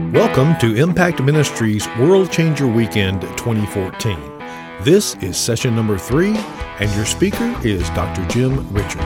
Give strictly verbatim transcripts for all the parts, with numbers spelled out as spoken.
Welcome to Impact Ministries World Changer Weekend twenty fourteen. This is session number three, and your speaker is Doctor Jim Richards.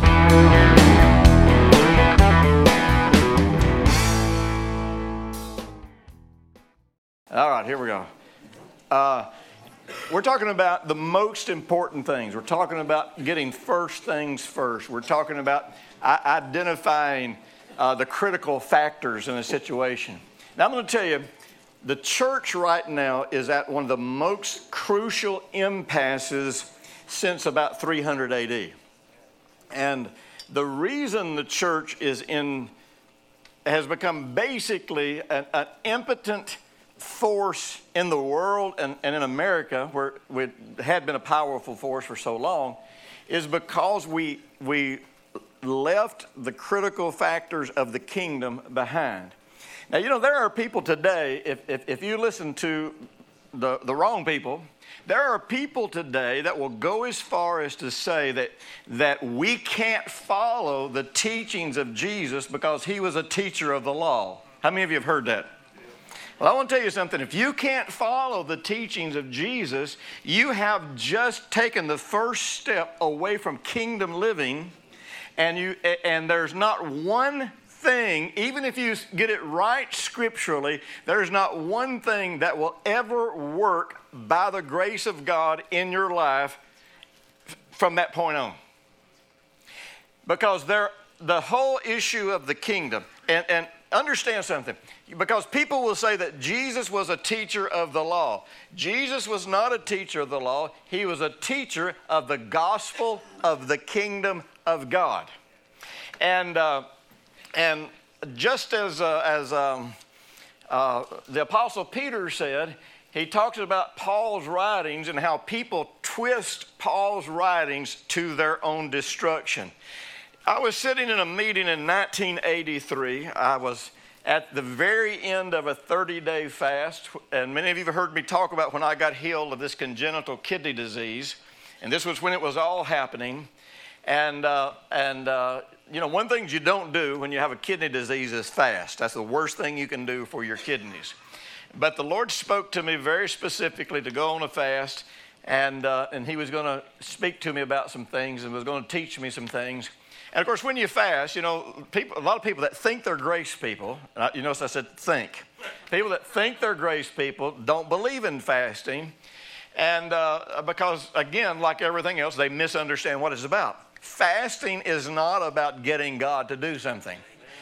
All right, here we go. Uh, we're talking about the most important things. We're talking about getting first things first. We're talking about uh, identifying uh, the critical factors in a situation. Now, I'm going to tell you, the church right now is at one of the most crucial impasses since about three hundred A D. And the reason the church is in, has become basically an, an impotent force in the world and, and in America, where it had been a powerful force for so long, is because we we left the critical factors of the kingdom behind. Now, you know, there are people today, if, if, if you listen to the, the wrong people, there are people today that will go as far as to say that, that we can't follow the teachings of Jesus because he was a teacher of the law. How many of you have heard that? Well, I want to tell you something. If you can't follow the teachings of Jesus, you have just taken the first step away from kingdom living, and you and there's not one thing, even if you get it right scripturally, there's not one thing that will ever work by the grace of God in your life from that point on. Because there, the whole issue of the kingdom, and, and understand something, because people will say that Jesus was a teacher of the law. Jesus was not a teacher of the law. He was a teacher of the gospel of the kingdom of God. And uh, and just as uh, as um, uh, the Apostle Peter said, he talks about Paul's writings and how people twist Paul's writings to their own destruction. I was sitting in a meeting in nineteen eighty-three. I was at the very end of a thirty-day fast, and many of you have heard me talk about when I got healed of this congenital kidney disease, and this was when it was all happening. And, uh, and uh, you know, one thing you don't do when you have a kidney disease is fast. That's the worst thing you can do for your kidneys. But the Lord spoke to me very specifically to go on a fast, and, uh, and he was going to speak to me about some things and was going to teach me some things. And, of course, when you fast, you know, people, a lot of people that think they're grace people, uh, you notice I said think. People that think they're grace people don't believe in fasting. And uh, because, again, like everything else, they misunderstand what it's about. Fasting is not about getting God to do something.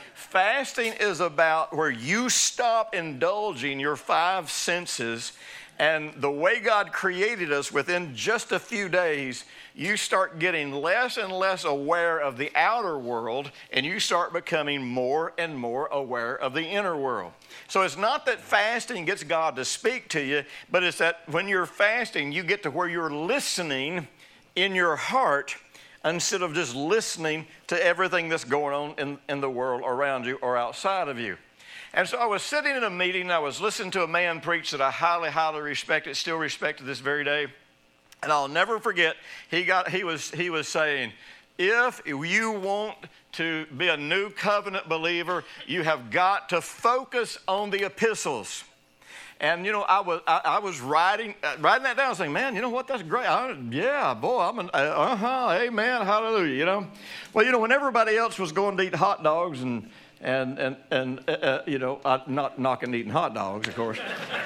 Fasting is about where you stop indulging your five senses, and the way God created us, within just a few days, you start getting less and less aware of the outer world, and you start becoming more and more aware of the inner world. So it's not that fasting gets God to speak to you, but it's that when you're fasting, you get to where you're listening in your heart instead of just listening to everything that's going on in, in the world around you or outside of you. And so I was sitting in a meeting, and I was listening to a man preach that I highly, highly respected, still respect to this very day. And I'll never forget, he got he was he was saying, if you want to be a new covenant believer, you have got to focus on the epistles. And, you know, I was I, I was writing uh, writing that down, saying, man, you know what, that's great. I, yeah, boy, I'm an, uh, uh-huh, amen, hallelujah, you know. Well, you know, when everybody else was going to eat hot dogs and, and, and, and uh, uh, you know, I'm not knocking eating hot dogs, of course.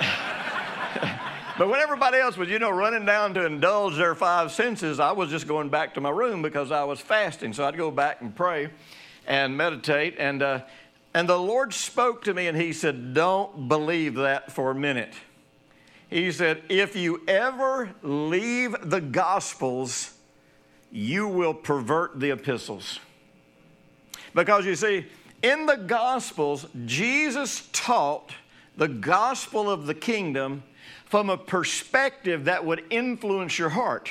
But when everybody else was, you know, running down to indulge their five senses, I was just going back to my room because I was fasting. So I'd go back and pray and meditate. And uh, and the Lord spoke to me, and he said, don't believe that for a minute. He said, if you ever leave the Gospels, you will pervert the epistles. Because you see, in the Gospels, Jesus taught the gospel of the kingdom from a perspective that would influence your heart.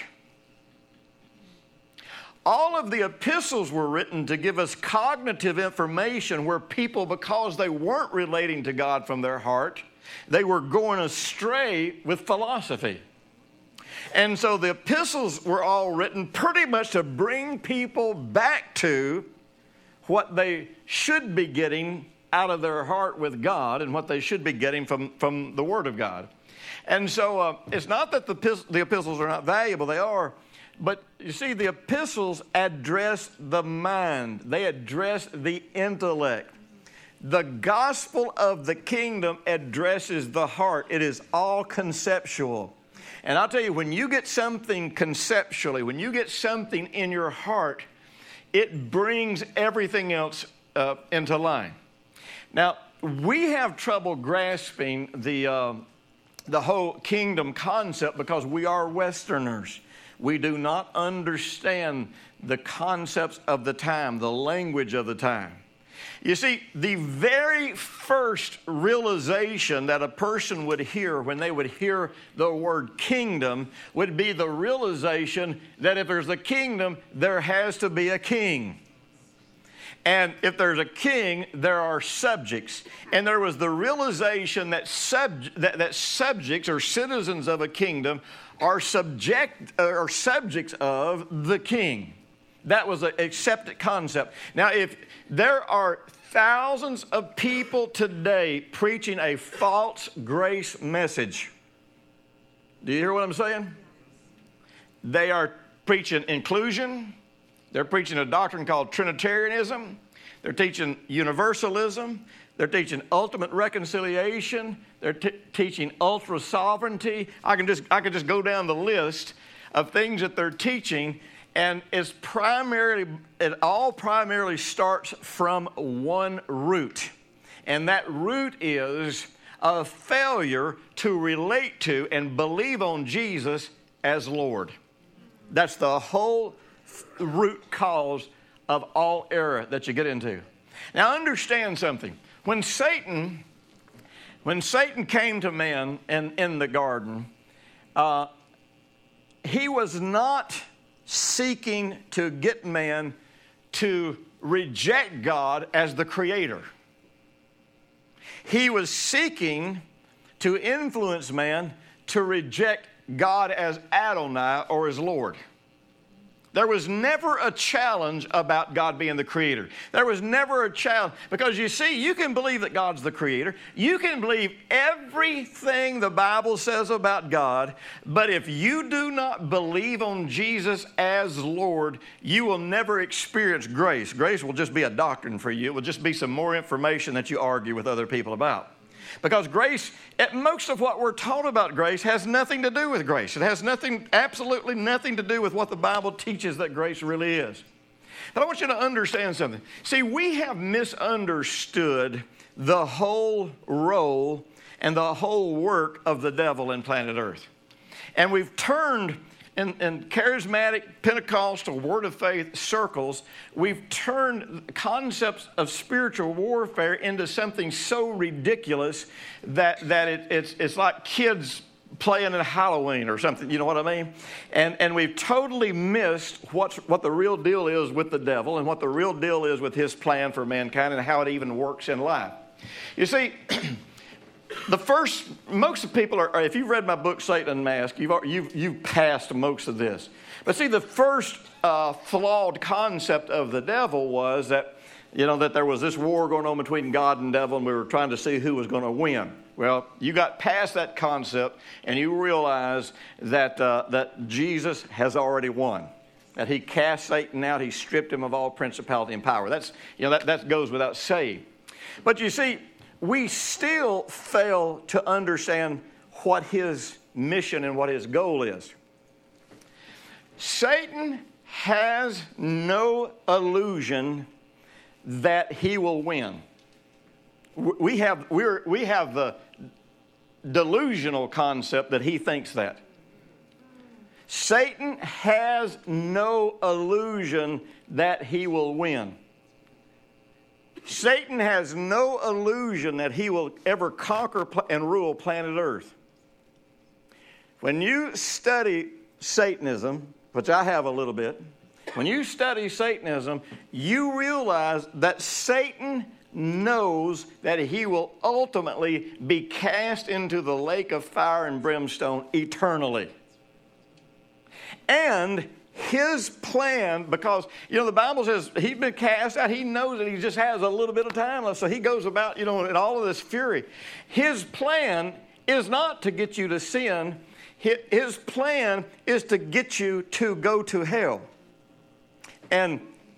All of the epistles were written to give us cognitive information where people, because they weren't relating to God from their heart, they were going astray with philosophy. And so the epistles were all written pretty much to bring people back to what they should be getting out of their heart with God and what they should be getting from, from the Word of God. And so uh, it's not that the, the epistles are not valuable, they are. But you see, the epistles address the mind. They address the intellect. The gospel of the kingdom addresses the heart. It is all conceptual. And I'll tell you, when you get something conceptually, when you get something in your heart, it brings everything else uh, into line. Now, we have trouble grasping the, uh, the whole kingdom concept because we are Westerners. We do not understand the concepts of the time, the language of the time. You see, the very first realization that a person would hear when they would hear the word kingdom would be the realization that if there's a kingdom, there has to be a king. And if there's a king, there are subjects. And there was the realization that, sub, that, that subjects or citizens of a kingdom are subject or subjects of the king. That was an accepted concept. Now, if there are thousands of people today preaching a false grace message, do you hear what I'm saying? They are preaching inclusion. They're preaching a doctrine called Trinitarianism. They're teaching universalism. They're teaching ultimate reconciliation. They're t- teaching ultra sovereignty. I can just I can just go down the list of things that they're teaching. And it's primarily, it all primarily starts from one root. And that root is a failure to relate to and believe on Jesus as Lord. That's the whole root cause of all error that you get into. Now understand something. When Satan, when Satan came to man in, in the garden, uh, he was not seeking to get man to reject God as the creator. He was seeking to influence man to reject God as Adonai or as Lord. There was never a challenge about God being the creator. There was never a challenge. Because you see, you can believe that God's the creator. You can believe everything the Bible says about God. But if you do not believe on Jesus as Lord, you will never experience grace. Grace will just be a doctrine for you. It will just be some more information that you argue with other people about. Because grace, most of what we're taught about grace has nothing to do with grace. It has nothing, absolutely nothing to do with what the Bible teaches that grace really is. But I want you to understand something. See, we have misunderstood the whole role and the whole work of the devil in planet Earth. And we've turned, in, in charismatic, Pentecostal, Word of Faith circles, we've turned concepts of spiritual warfare into something so ridiculous that, that it, it's, it's like kids playing in Halloween or something, you know what I mean? And, and we've totally missed what's, what the real deal is with the devil and what the real deal is with his plan for mankind and how it even works in life. You see, the first, most of people are, if you've read my book, Satan Unmasked, you've, you've, you've passed most of this. But see, the first uh, flawed concept of the devil was that, you know, that there was this war going on between God and devil and we were trying to see who was going to win. Well, you got past that concept and you realize that, uh, that Jesus has already won. That he cast Satan out, he stripped him of all principality and power. That's, you know, that, that goes without saying. But you see, we still fail to understand what his mission and what his goal is. Satan has no illusion that he will win. We have, we're, we have the delusional concept that he thinks that. Satan has no illusion that he will win. Satan has no illusion that he will ever conquer and rule planet Earth. When you study Satanism, which I have a little bit, when you study Satanism, you realize that Satan knows that he will ultimately be cast into the lake of fire and brimstone eternally. And his plan, because, you know, the Bible says he's been cast out. He knows that he just has a little bit of time left. So he goes about, you know, in all of this fury. His plan is not to get you to sin. His plan is to get you to go to hell. And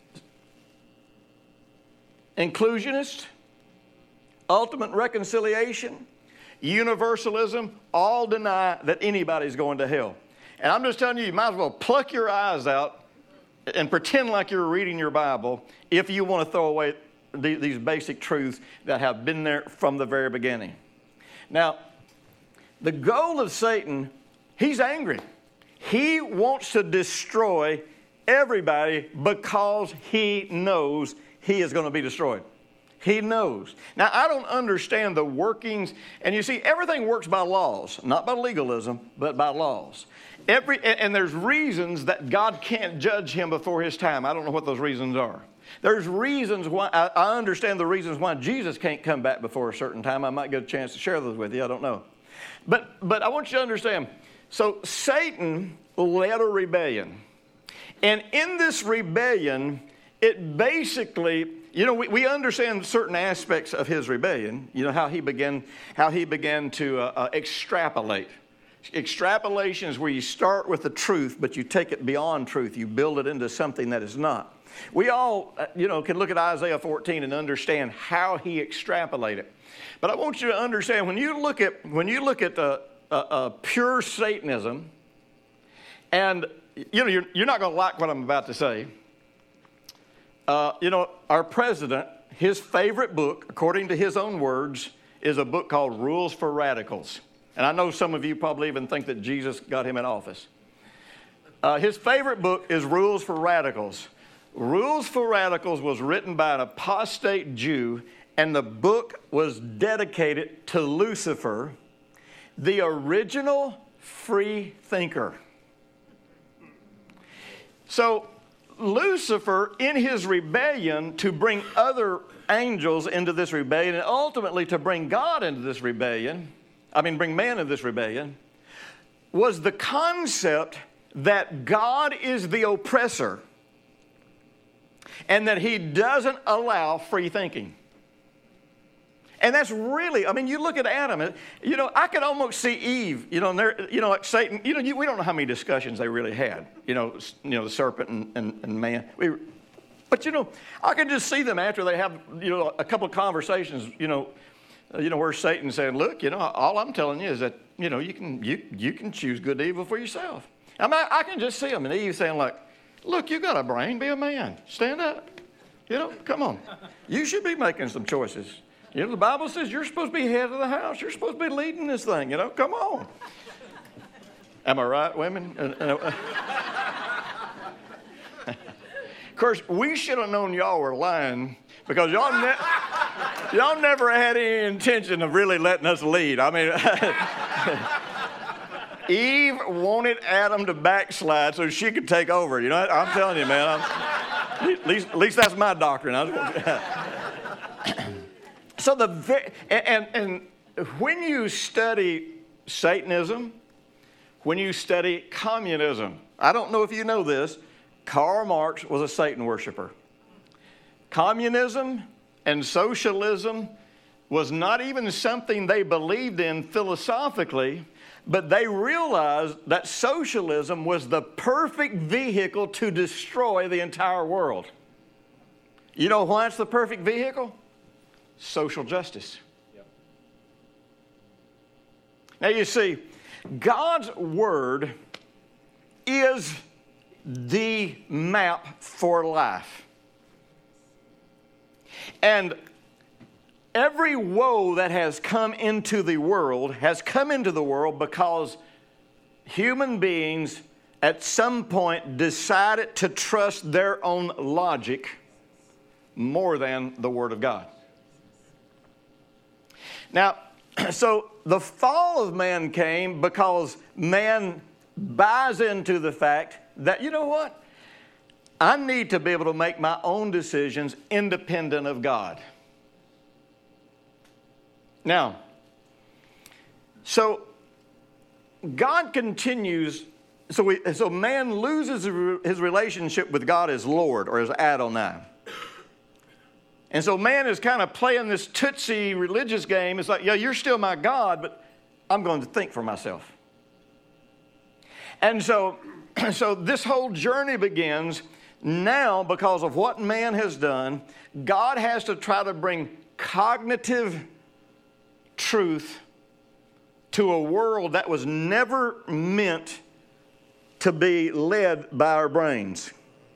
inclusionist, ultimate reconciliation, universalism, all deny that anybody's going to hell. And I'm just telling you, you might as well pluck your eyes out and pretend like you're reading your Bible if you want to throw away the, these basic truths that have been there from the very beginning. Now, the goal of Satan, he's angry. He wants to destroy everybody because he knows he is going to be destroyed. He knows. Now, I don't understand the workings, and you see, everything works by laws, not by legalism, but by laws. Every, and there's reasons that God can't judge him before his time. I don't know what those reasons are. There's reasons why, I, I understand the reasons why Jesus can't come back before a certain time. I might get a chance to share those with you. I don't know. But, but I want you to understand, so Satan led a rebellion. And in this rebellion, it basically, you know, we, we understand certain aspects of his rebellion. You know, how he began, how he began to uh, uh, extrapolate. Extrapolation is where you start with the truth, but you take it beyond truth. You build it into something that is not. We all, uh, you know, can look at Isaiah fourteen and understand how he extrapolated. But I want you to understand, when you look at, when you look at uh, uh, uh, pure Satanism, and, you know, you're, you're not going to like what I'm about to say. Uh, you know, our president, his favorite book, according to his own words, is a book called Rules for Radicals. And I know some of you probably even think that Jesus got him in office. Uh, his favorite book is Rules for Radicals. Rules for Radicals was written by an apostate Jew, and the book was dedicated to Lucifer, the original free thinker. So Lucifer, in his rebellion to bring other angels into this rebellion, and ultimately to bring God into this rebellion, I mean bring man into this rebellion, was the concept that God is the oppressor and that he doesn't allow free thinking. And that's really, I mean, you look at Adam, you know, I could almost see Eve, you know, and they're, you know, like Satan, you know, you, we don't know how many discussions they really had, you know, you know, the serpent and, and, and man. We, but, you know, I can just see them after they have, you know, a couple of conversations, you know, uh, you know, where Satan's saying, look, you know, all I'm telling you is that, you know, you can, you, you can choose good and evil for yourself. I mean, I, I can just see them, and Eve saying like, look, you got a brain, be a man, stand up, you know, come on. You should be making some choices. You know, the Bible says you're supposed to be head of the house. You're supposed to be leading this thing, you know. Come on. Am I right, women? Of course, we should have known y'all were lying because y'all, ne- y'all never had any intention of really letting us lead. I mean, Eve wanted Adam to backslide so she could take over. You know, I'm telling you, man. I'm, at, least, at least that's my doctrine. I was So the and, and when you study Satanism, when you study communism, I don't know if you know this, Karl Marx was a Satan worshiper. Communism and socialism was not even something they believed in philosophically, but they realized that socialism was the perfect vehicle to destroy the entire world. You know why it's the perfect vehicle? Social justice. Yep. Now you see, God's Word is the map for life. And every woe that has come into the world has come into the world because human beings at some point decided to trust their own logic more than the Word of God. Now, so the fall of man came because man buys into the fact that, you know what? I need to be able to make my own decisions independent of God. Now, so God continues so, we, so man loses his relationship with God as Lord or as Adonai. And so man is kind of playing this tootsie religious game. It's like, yeah, you're still my God, but I'm going to think for myself. And so, so this whole journey begins now because of what man has done. God has to try to bring cognitive truth to a world that was never meant to be led by our brains.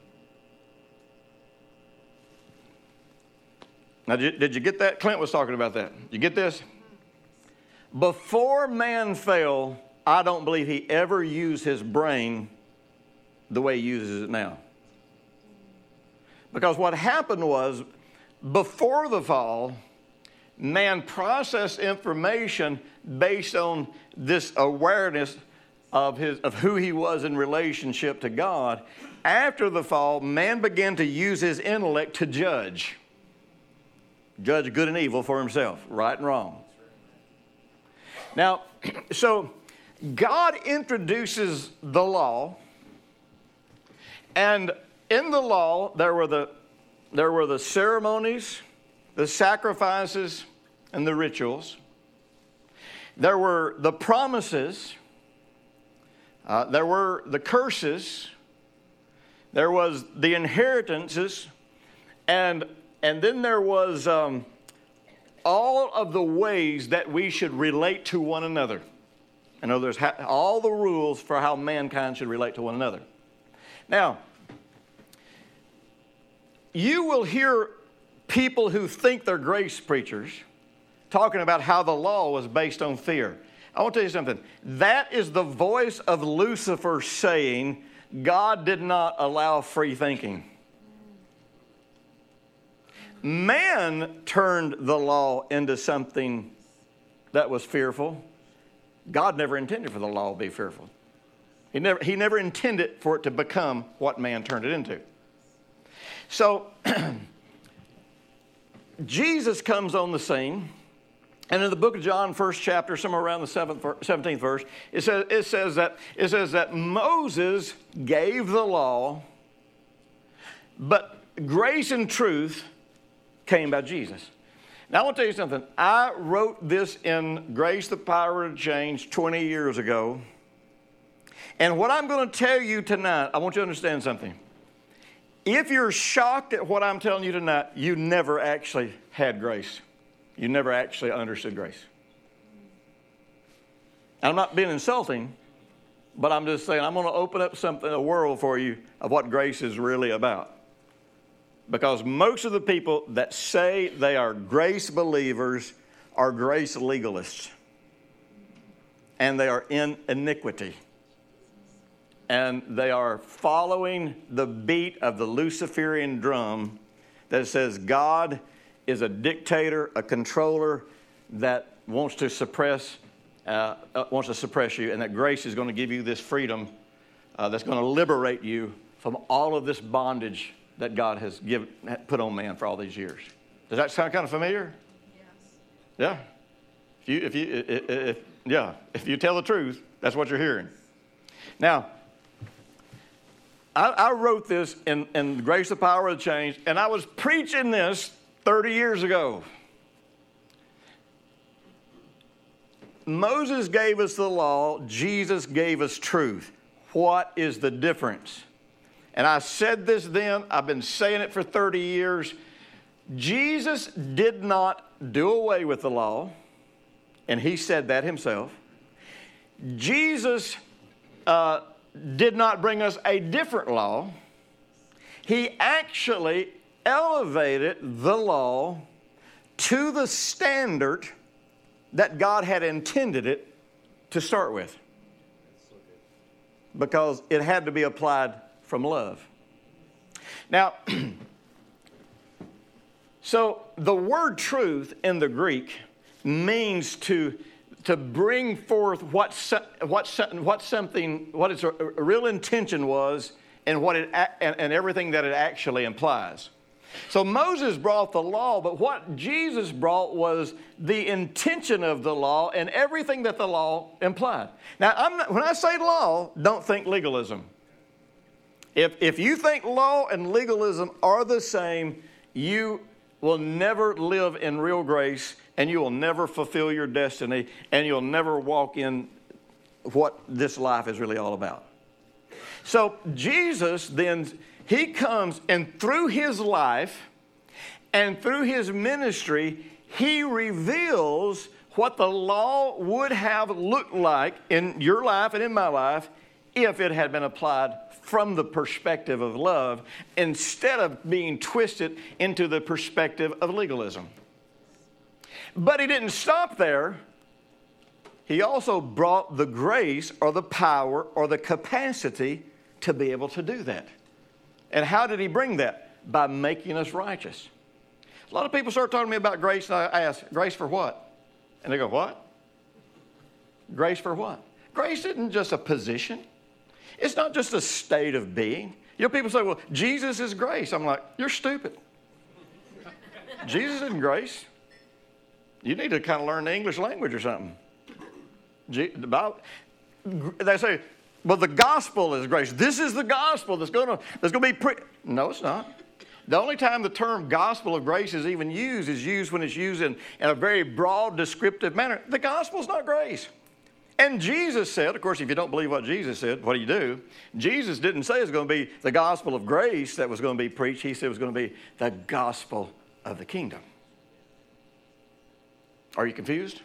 Now, did you get that? Clint was talking about that. You get this? Before man fell, I don't believe he ever used his brain the way he uses it now. Because what happened was, before the fall, man processed information based on this awareness of his of who he was in relationship to God. After the fall, man began to use his intellect to judge. Judge good and evil for himself, right and wrong. Now, so God introduces the law, and in the law there were the there were the ceremonies, the sacrifices, and the rituals. There were the promises. Uh, there were the curses. There was the inheritances, and and then there was um, all of the ways that we should relate to one another. In other words, ha- all the rules for how mankind should relate to one another. Now, you will hear people who think they're grace preachers talking about how the law was based on fear. I want to tell you something. That is the voice of Lucifer saying God did not allow free thinking. Man turned the law into something that was fearful. God never intended for the law to be fearful. He never, he never intended for it to become what man turned it into. So, Jesus comes on the scene, and in the book of John, first chapter, somewhere around the seventh, seventeenth verse, it says, it says that it says that Moses gave the law, but grace and truth came by Jesus. Now, I want to tell you something. I wrote this in Grace, the Power to Change twenty years ago. And what I'm going to tell you tonight, I want you to understand something. If you're shocked at what I'm telling you tonight, you never actually had grace. You never actually understood grace. I'm not being insulting, but I'm just saying I'm going to open up something, a world for you of what grace is really about. Because most of the people that say they are grace believers are grace legalists. And they are in iniquity. And they are following the beat of the Luciferian drum that says God is a dictator, a controller that wants to suppress, uh, uh, wants to suppress you, and that grace is going to give you this freedom uh, that's going to liberate you from all of this bondage that God has give, put on man for all these years. Does that sound kind of familiar? Yes. Yeah. If you, if you, if, if, yeah, if you tell the truth, that's what you're hearing. Now, I, I wrote this in, in Grace, the Power of Change, and I was preaching this thirty years ago. Moses gave us the law. Jesus gave us truth. What is the difference? And I said this then. I've been saying it for thirty years. Jesus did not do away with the law, and he said that himself. Jesus uh, did not bring us a different law. He actually elevated the law to the standard that God had intended it to start with, because it had to be applied from love. Now, so the word truth in the Greek means to to bring forth what what what something what its real intention was, and what it and, and everything that it actually implies. So Moses brought the law, but what Jesus brought was the intention of the law and everything that the law implied. Now, I'm not, when I say law, don't think legalism. If, if you think law and legalism are the same, you will never live in real grace, and you will never fulfill your destiny, and you'll never walk in what this life is really all about. So Jesus then, he comes, and through his life and through his ministry, he reveals what the law would have looked like in your life and in my life if it had been applied from the perspective of love instead of being twisted into the perspective of legalism. But he didn't stop there. He also brought the grace or the power or the capacity to be able to do that. And how did he bring that? By making us righteous. A lot of people start talking to me about grace, and I ask, grace for what? And they go, what? Grace for what? Grace isn't just a position. It's not just a state of being. You know, people say, well, Jesus is grace. I'm like, you're stupid. Jesus isn't grace. You need to kind of learn the English language or something. G- the Bible, they say, well, the gospel is grace. This is the gospel that's going to that's going to be pre-. No, it's not. The only time the term gospel of grace is even used is used when it's used in, in a very broad, descriptive manner. The gospel is not grace. And Jesus said, of course, if you don't believe what Jesus said, what do you do? Jesus didn't say it was going to be the gospel of grace that was going to be preached. He said it was going to be the gospel of the kingdom. Are you confused?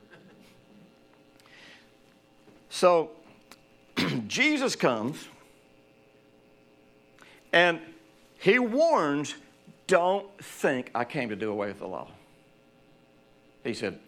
So, Jesus comes and he warns, don't think I came to do away with the law. He said,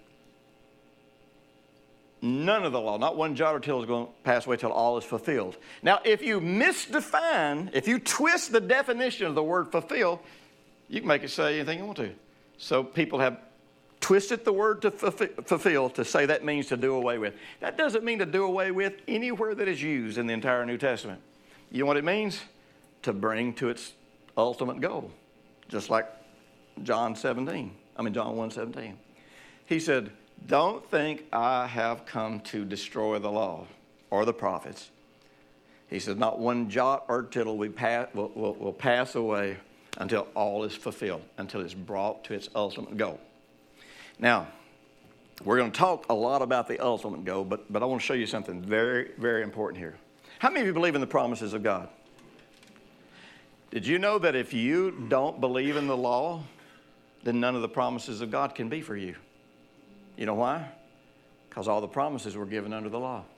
none of the law, not one jot or tittle is going to pass away till all is fulfilled. Now, if you misdefine, if you twist the definition of the word fulfill, you can make it say anything you want to. So people have twisted the word to fulfill to say that means to do away with. That doesn't mean to do away with anywhere that is used in the entire New Testament. You know what it means? To bring to its ultimate goal. Just like John seventeen. I mean John one seventeen. He said, don't think I have come to destroy the law or the prophets. He said, not one jot or tittle will pass, will, will, will pass away until all is fulfilled, until it's brought to its ultimate goal. Now, we're going to talk a lot about the ultimate goal, but, but I want to show you something very, very important here. How many of you believe in the promises of God? Did you know that if you don't believe in the law, then none of the promises of God can be for you? You know why? Because all the promises were given under the law.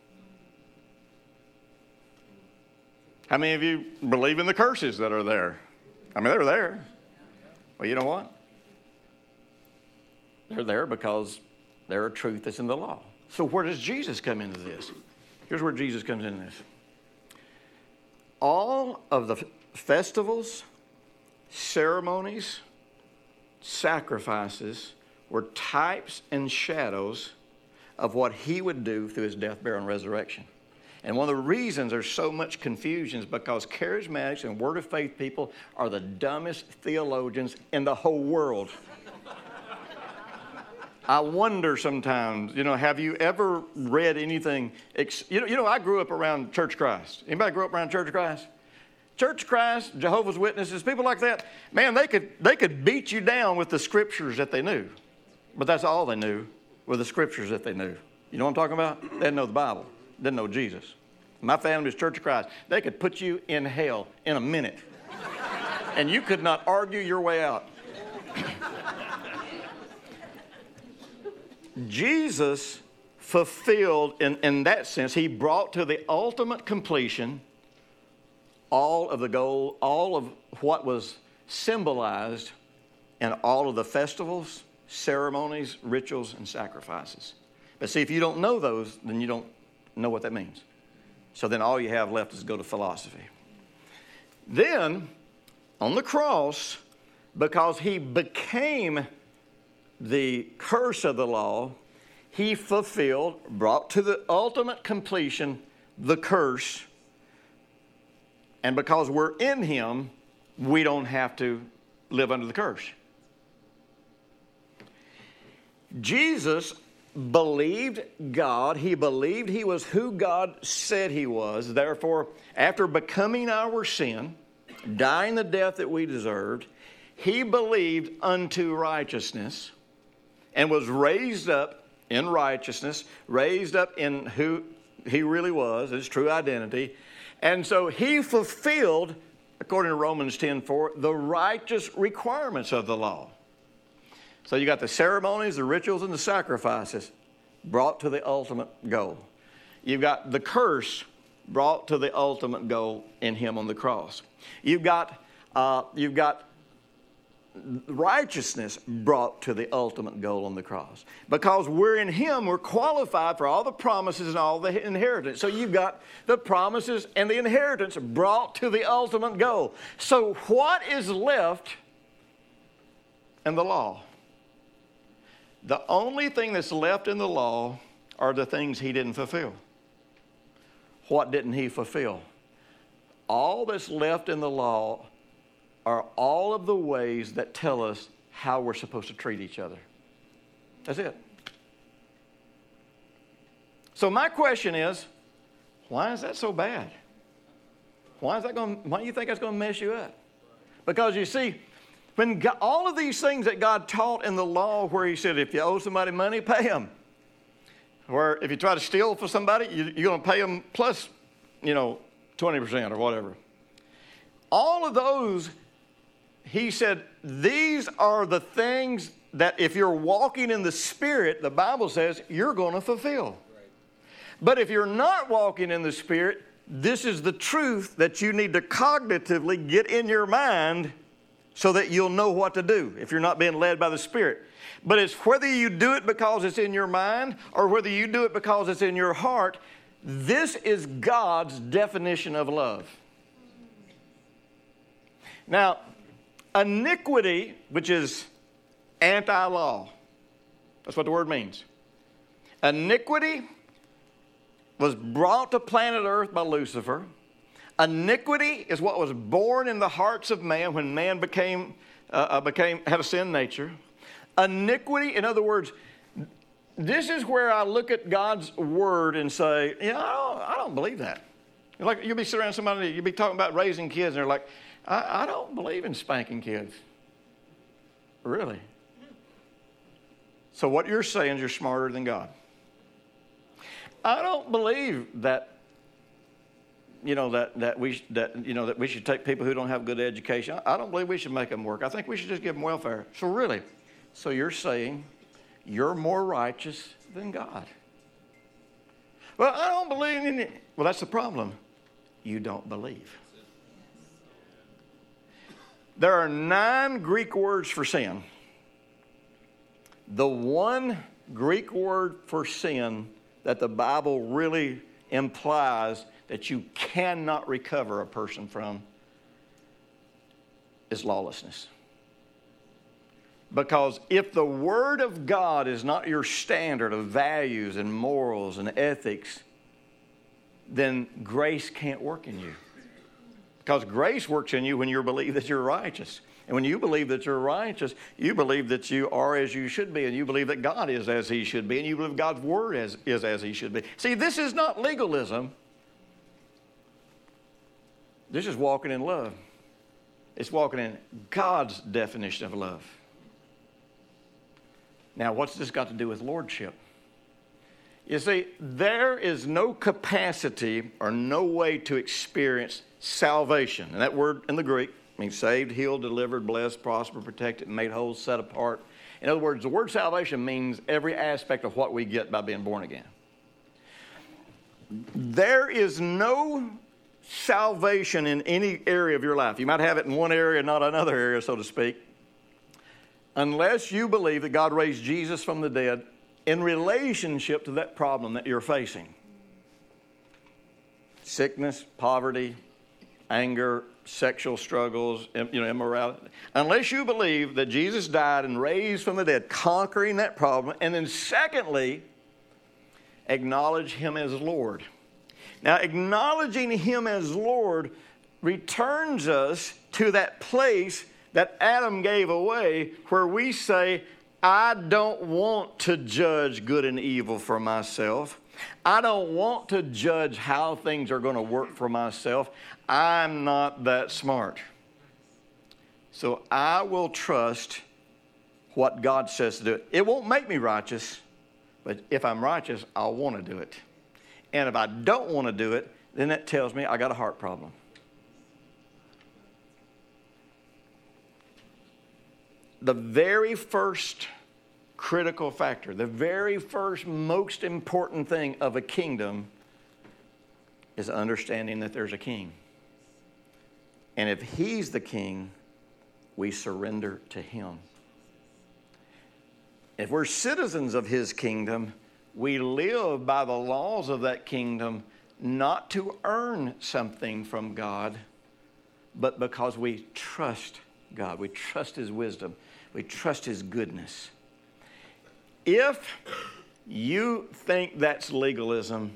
How many of you believe in the curses that are there? I mean, they're there. Well, you know what? They're there because they're a truth that's in the law. So where does Jesus come into this? Here's where Jesus comes into this. All of the festivals, ceremonies, sacrifices were types and shadows of what he would do through his death, burial, and resurrection. And one of the reasons there's so much confusion is because charismatics and word of faith people are the dumbest theologians in the whole world. I wonder sometimes, you know, have you ever read anything? Ex- you know, you know, I grew up around Church of Christ. Anybody grew up around Church of Christ? Church of Christ, Jehovah's Witnesses, people like that, man, they could they could beat you down with the scriptures that they knew. But that's all they knew were the scriptures that they knew. You know what I'm talking about? They didn't know the Bible. They didn't know Jesus. My family was Church of Christ. They could put you in hell in a minute. And you could not argue your way out. Jesus fulfilled, in, in that sense, he brought to the ultimate completion all of the goal, all of what was symbolized in all of the festivals, ceremonies, rituals, and sacrifices. But see, if you don't know those, then you don't know what that means. So then all you have left is go to philosophy. Then, on the cross, because he became the curse of the law, he fulfilled, brought to the ultimate completion the curse. And because we're in him, we don't have to live under the curse. Jesus believed God. He believed he was who God said he was. Therefore, after becoming our sin, dying the death that we deserved, he believed unto righteousness and was raised up in righteousness, raised up in who he really was, his true identity. And so he fulfilled, according to Romans ten four, the righteous requirements of the law. So you got the ceremonies, the rituals, and the sacrifices brought to the ultimate goal. You've got the curse brought to the ultimate goal in him on the cross. You've got, uh, you've got righteousness brought to the ultimate goal on the cross. Because we're in him, we're qualified for all the promises and all the inheritance. So you've got the promises and the inheritance brought to the ultimate goal. So what is left in the law? The only thing that's left in the law are the things he didn't fulfill. What didn't he fulfill? All that's left in the law are all of the ways that tell us how we're supposed to treat each other. That's it. So my question is, why is that so bad? Why is that going? Why do you think that's going to mess you up? Because you see, when God, all of these things that God taught in the law, where he said, if you owe somebody money, pay them. Or if you try to steal for somebody, you, you're going to pay them plus, you know, twenty percent or whatever. All of those, he said, these are the things that if you're walking in the Spirit, the Bible says, you're going to fulfill. Right. But if you're not walking in the Spirit, this is the truth that you need to cognitively get in your mind so that you'll know what to do if you're not being led by the Spirit. But it's whether you do it because it's in your mind or whether you do it because it's in your heart, this is God's definition of love. Now, iniquity, which is anti-law, that's what the word means. Iniquity was brought to planet Earth by Lucifer. Iniquity is what was born in the hearts of man when man became, uh, became had a sin nature. Iniquity, in other words, this is where I look at God's word and say, yeah, I don't, I don't believe that. Like you'll be sitting around somebody, you'll be talking about raising kids, and they're like, I, I don't believe in spanking kids. Really? So what you're saying is you're smarter than God. I don't believe that. You know that that we that you know that we should take people who don't have good education. I don't believe we should make them work. I think we should just give them welfare. So really, so you're saying you're more righteous than God? Well, I don't believe in it. Well, that's the problem. You don't believe. There are nine Greek words for sin. The one Greek word for sin that the Bible really implies that you cannot recover a person from is lawlessness. Because if the Word of God is not your standard of values and morals and ethics, then grace can't work in you. Because grace works in you when you believe that you're righteous. And when you believe that you're righteous, you believe that you are as you should be, and you believe that God is as he should be, and you believe God's Word is, is as he should be. See, this is not legalism. This is walking in love. It's walking in God's definition of love. Now, what's this got to do with lordship? You see, there is no capacity or no way to experience salvation. And that word in the Greek means saved, healed, delivered, blessed, prospered, protected, made whole, set apart. In other words, the word salvation means every aspect of what we get by being born again. There is no salvation in any area of your life. You might have it in one area, not another area, so to speak, unless you believe that God raised Jesus from the dead in relationship to that problem that you're facing. Sickness, poverty, anger, sexual struggles, you know, immorality. Unless you believe that Jesus died and raised from the dead, conquering that problem, and then secondly, acknowledge him as Lord. Now, acknowledging him as Lord returns us to that place that Adam gave away, where we say, I don't want to judge good and evil for myself. I don't want to judge how things are going to work for myself. I'm not that smart. So I will trust what God says to do. It won't make me righteous, but if I'm righteous, I'll want to do it. And if I don't want to do it, then that tells me I got a heart problem. The very first critical factor, the very first most important thing of a kingdom is understanding that there's a king. And if he's the king, we surrender to him. If we're citizens of his kingdom, we live by the laws of that kingdom, not to earn something from God, but because we trust God. We trust his wisdom. We trust his goodness. If you think that's legalism,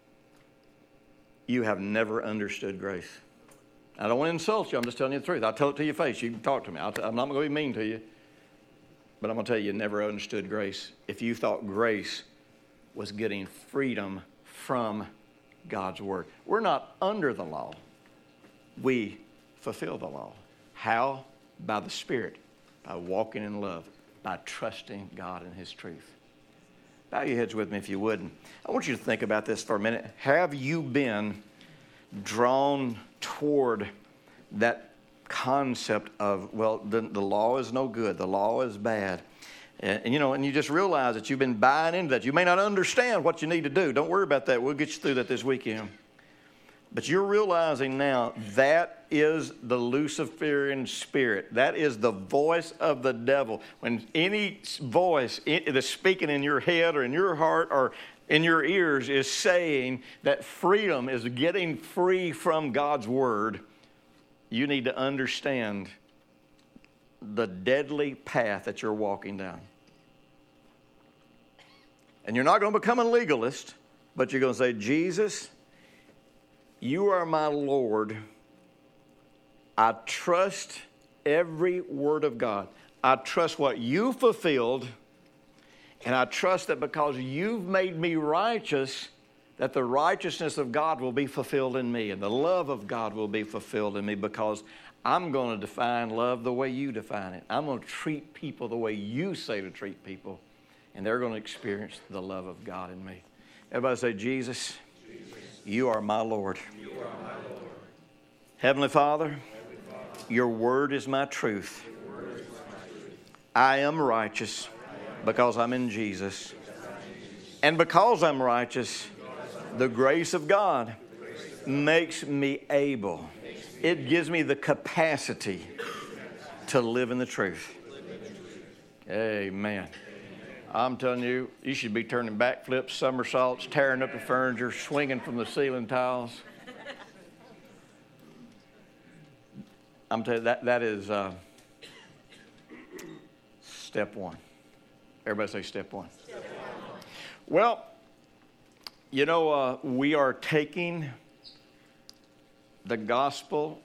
you have never understood grace. I don't want to insult you. I'm just telling you the truth. I'll tell it to your face. You can talk to me. I'll t- I'm not going to be mean to you. But I'm going to tell you, you never understood grace if you thought grace was getting freedom from God's word. We're not under the law. We fulfill the law. How? By the Spirit. By walking in love, by trusting God and his truth. Bow your heads with me if you would. I want you to think about this for a minute. Have you been drawn toward that concept of, well, the, the law is no good, the law is bad? And, and, you know, and you just realize that you've been buying into that. You may not understand what you need to do. Don't worry about that. We'll get you through that this weekend. But you're realizing now that is the Luciferian spirit. That is the voice of the devil. When any voice that's speaking in your head or in your heart or in your ears is saying that freedom is getting free from God's word, you need to understand the deadly path that you're walking down. And you're not going to become a legalist, but you're going to say, Jesus, you are my Lord. I trust every word of God. I trust what you fulfilled, and I trust that because you've made me righteous, that the righteousness of God will be fulfilled in me, and the love of God will be fulfilled in me, because I'm going to define love the way you define it. I'm going to treat people the way you say to treat people, and they're going to experience the love of God in me. Everybody say, Jesus, you are my Lord. You are my Lord. Heavenly Father, Heavenly Father, your word is my truth. your word is my truth. I am righteous because I'm in Jesus. And because I'm righteous, the grace of God makes me able. It gives me the capacity to live in the truth. Amen. I'm telling you, you should be turning backflips, somersaults, tearing up the furniture, swinging from the ceiling tiles. I'm telling you, that, that is uh, step one. Everybody say step one. Step one. Well, you know, uh, we are taking the gospel